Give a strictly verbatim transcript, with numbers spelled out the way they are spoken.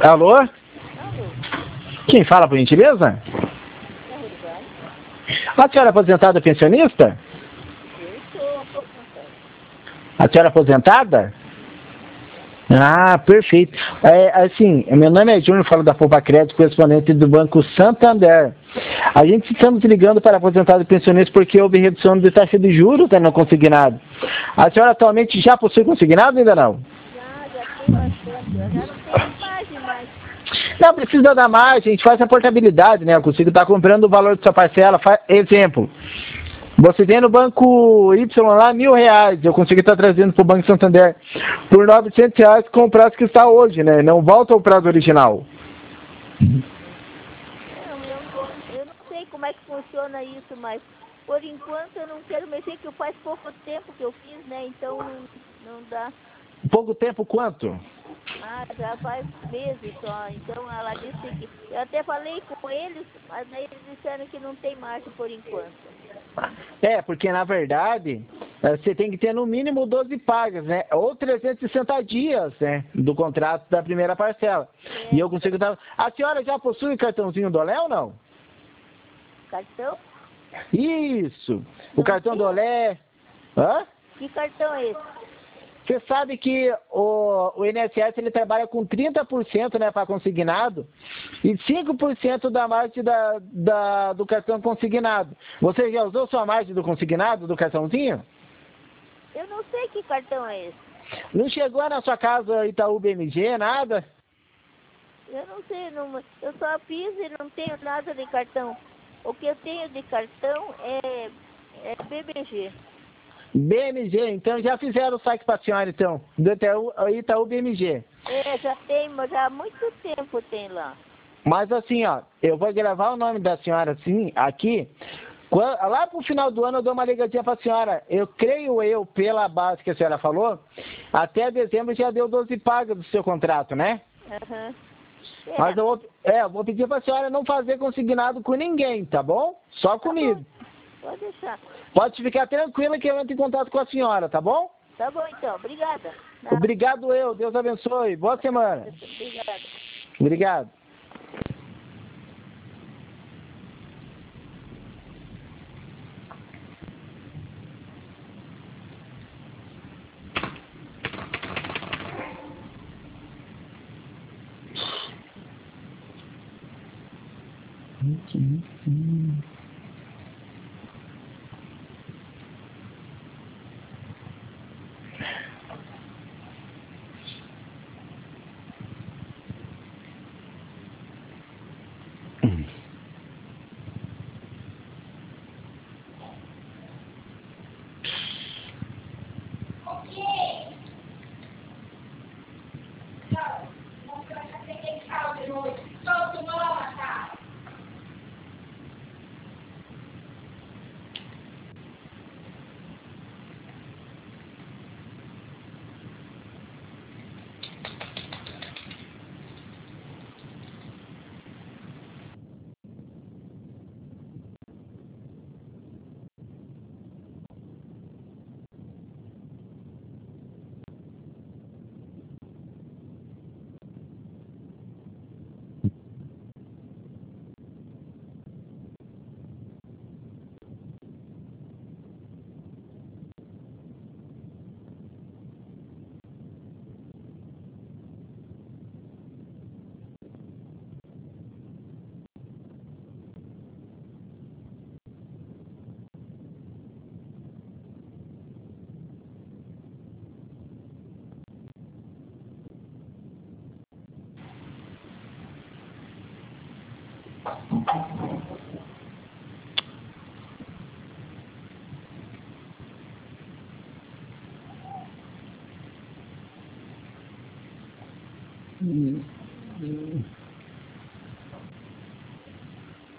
Alô? Alô? Quem fala, por gentileza? É Rosane? A senhora é aposentada pensionista? Eu sou aposentada. A senhora é aposentada? Ah, perfeito. É, assim, meu nome é Júnior, falo da Poupa Crédito, correspondente do Banco Santander. A gente estamos ligando para aposentado e pensionista porque houve redução de taxa de juros né, no consignado. A senhora atualmente já possui consignado ou ainda não? Já, já tem bastante. Eu já não tenho margem mais. Não precisa dar mais, a gente faz a portabilidade, né? Eu consigo estar comprando o valor de sua parcela. Fa- Exemplo, você tem no banco Y lá mil reais, eu consigo estar trazendo para o Banco Santander por novecentos reais com o prazo que está hoje, né? Não volta ao prazo original. Não, eu não, eu não sei como é que funciona isso, mas por enquanto eu não quero mexer, que faz pouco tempo que eu fiz, né? Então não, não dá. Pouco tempo quanto? Ah, já faz meses só. Então ela disse que. Eu até falei com eles, mas aí eles disseram que não tem margem por enquanto. É, porque na verdade eh, você tem que ter no mínimo doze pagas, né? Ou trezentos e sessenta dias, né? Do contrato da primeira parcela. E É, eu consigo estar. A senhora já possui cartãozinho do Olé ou não? cartão? Isso! O Não cartão do tem? Olé. Hã? Que cartão é esse? Você sabe que o, o I N S S ele trabalha com trinta por cento né, para consignado e cinco por cento da margem da, da, do cartão consignado. Você já usou sua margem do consignado, do cartãozinho? Eu não sei que cartão é esse. Não chegou na sua casa Itaú B M G, nada? Eu não sei, não, eu só fiz e não tenho nada de cartão. O que eu tenho de cartão é, é B B G. B M G, então já fizeram o saque para a senhora, então, do Itaú, Itaú B M G. É, já tem, mas já há muito tempo tem lá. Mas assim, ó, eu vou gravar o nome da senhora assim, aqui. Qua- Lá pro final do ano eu dou uma ligadinha pra senhora. Eu creio eu, pela base que a senhora falou, até dezembro já deu doze pagas do seu contrato, né? Aham. Mas É, eu vou, é, eu vou pedir pra senhora não fazer consignado com ninguém, tá bom? Só tá bom, comigo. pode deixar. Pode ficar tranquila que eu entro em contato com a senhora, tá bom? Tá bom então, obrigada. Não, Obrigado eu, Deus abençoe. Boa semana. obrigada. Obrigado. Hum, hum.